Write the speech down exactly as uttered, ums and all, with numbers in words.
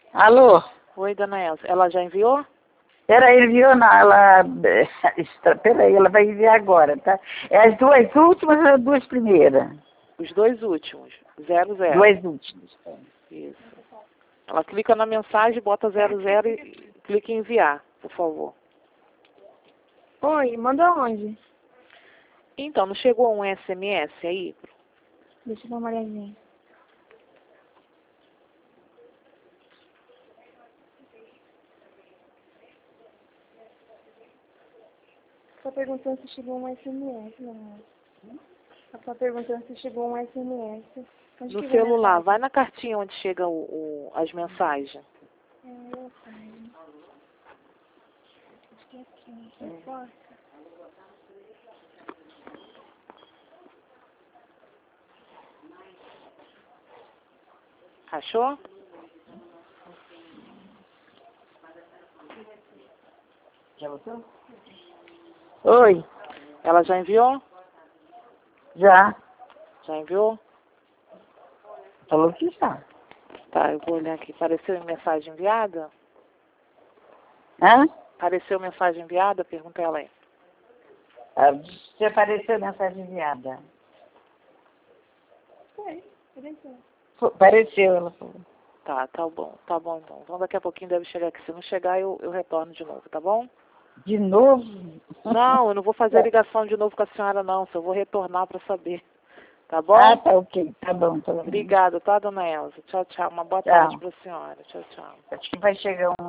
Alô? Oi, dona Elza. Ela já enviou? Peraí, enviou não, ela... Peraí, ela vai enviar agora, tá? É as duas últimas ou as duas primeiras? Os dois últimos. Zero, zero. Duas últimas. Isso. Ela clica na mensagem, bota zero, zero e clica em enviar, por favor. Oi, manda onde? Então, não chegou um S M S aí? Deixa eu dar uma olhadinha. Só perguntando se chegou um S M S, não. Só perguntando se chegou um S M S. Onde No que vem a celular, mensagem? vai na cartinha onde chegam o, o, as mensagens. É, mensagem. Acho que é aqui, não importa. Achou? Já botou? Oi, Ela já enviou? já. Já enviou? Falou que já. Tá, eu vou olhar aqui. Apareceu mensagem enviada? Hã? Apareceu mensagem enviada? Pergunta ela aí. Ah, se apareceu a mensagem enviada. Foi, apareceu. Foi, apareceu, ela falou. Tá, tá bom, tá bom então. Então daqui a pouquinho deve chegar aqui. Se não chegar, eu, eu retorno de novo, tá bom? De novo? Não, eu não vou fazer ligação de novo com a senhora não, só vou retornar para saber. Tá bom? Ah, tá ok. Tá bom, tá bom. Obrigada, tá, dona Elza? Tchau, tchau. Uma boa Tchau. tarde para a senhora. Tchau, tchau. Acho que vai chegar um